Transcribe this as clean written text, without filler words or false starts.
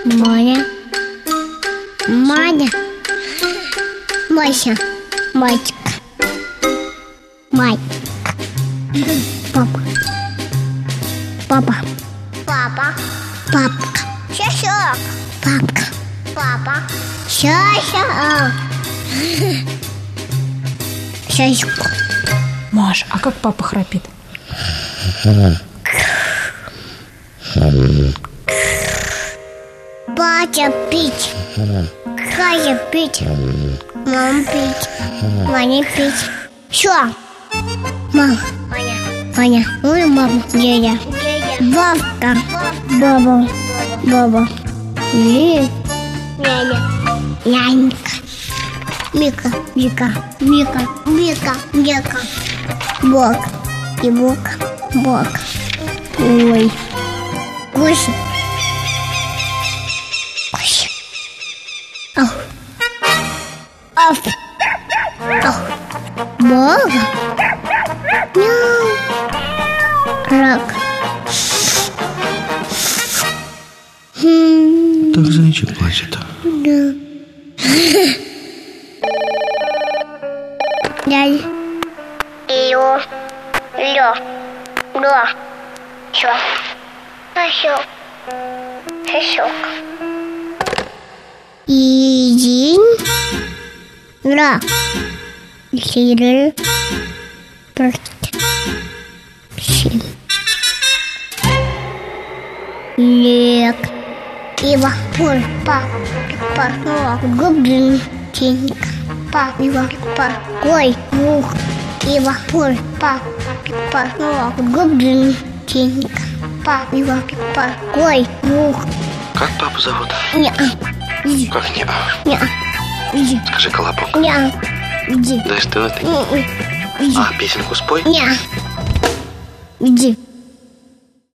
Маня. Маня. Мася. Мальчик. Мать. Папа. Папа. Папа. Папка. Шашок. Папка. Папа. Шашок. Шашок. Маш, а как папа храпит? Батя пить. Катя пить. Мама пить. Ваня пить. Все. Мама. Ваня. Ваня. Ой, мама. Дядя. Бабка. Баба. Баба. Няня. Нянька. Мика. Мика. Мика. Мика. Мика. Бог. И Бог. Бог. Ой. Гуся. Гуся. Ау. Ау. Ау. Бог. Мяу. Рак. Так зайчик плачет. Да. Дядя. Ио. Лё. Лё. Чё? Шашок. Шашок. Един. Ра. Сиры. Прочт. Син. Лек. Ива. Пор. Па. Пар. Гоблин. Тенька. Па. Ива. Пар. Ой. Мух. Ива. Пор. Па. Пар. Гоблин. Тенька. Па. Ива. Пар. Ой. Мух. Как папу зовут? Неа. Иди. Как не? Неа. Иди. Скажи колобок. Неа. Иди. Да что ты? Иди. А, песенку спой. Неа. Иди.